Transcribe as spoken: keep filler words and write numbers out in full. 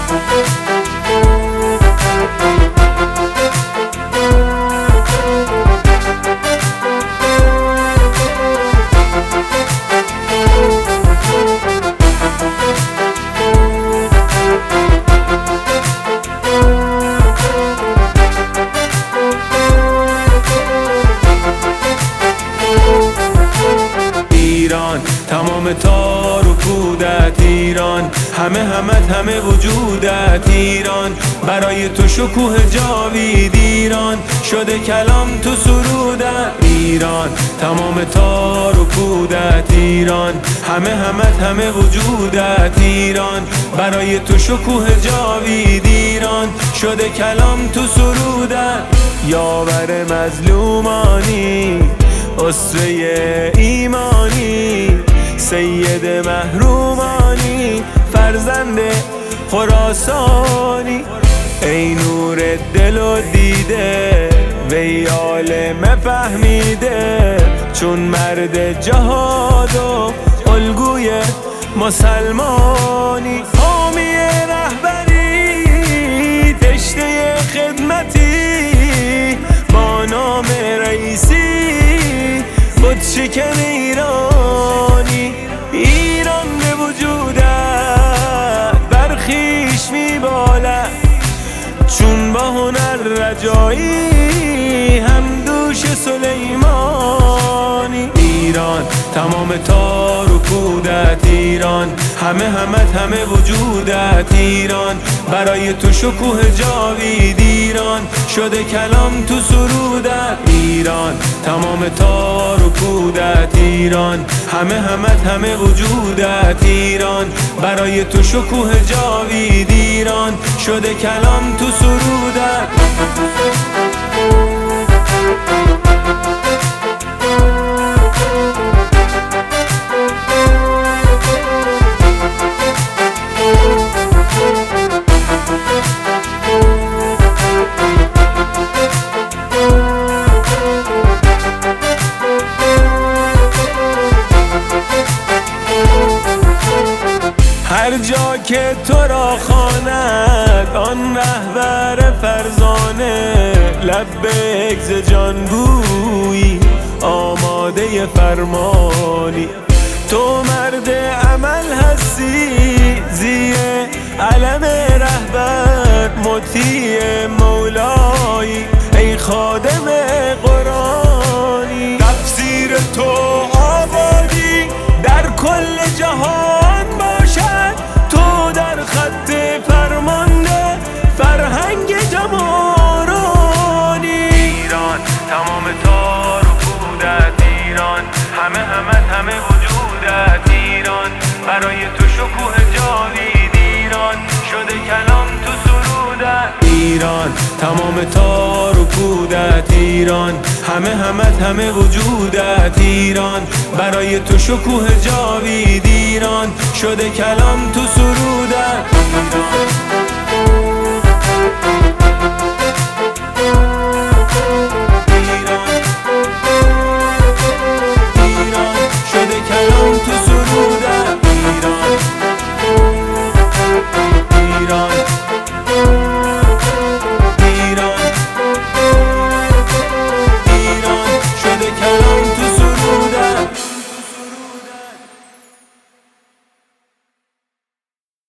تمام تار و پودت ایران، همه همت همه وجودت ایران، برای تو شکوه جاوید ایران، شده کلام تو سرودت ایران. تمام تار و پودت ایران، همه همت همه وجودت ایران، برای تو شکوه جاوید ایران، شده کلام تو سرودت. یاور مظلومانی، اسوه ایمانی، سید محرومانی، فرزند خراسانی، ای نور دل و دیده وی عالم فهمیده، چون مرد جهاد و الگوی مسلمانی، حامی رهبری تشنه خدمتی، با نام رئیسی بود شکن ایرانی. ایران به وجودت برخیش میبالد، چون با هنر رجایی هم دوش سلیمانی. ایران تمام تار و پودت ایران، همه همت همه وجودت ایران، برای تو شکوه جاوید ایران، شده کلام تو سرودت ایران. تمام تار و پودت ایران، همه همت همه وجودت ایران، برای تو شکوه جاوید ایران، شده کلام تو سرودت. هر جا که تو را خواند آن رهبر فرزانه، لبیک ز جان گویی آماده فرمانی، تو مرد عمل هستی زیر علم رهبر، مطیع مولایی ای خادم قرآنی. تفسیر تو آبادی در کل جهان باشد، تو در خط فرمانده فرهنگ جمارانی. ایران تمام تار و پودت ایران، همه همت همه وجودت ایران، برای تو شکوه جاوید ایران، شده کلام تو سرودت ایران. تمام تار و پودت ایران، همه همت همه وجودت ایران، برای تو شکوه جاوید ایران، شده کلام تو سرودت.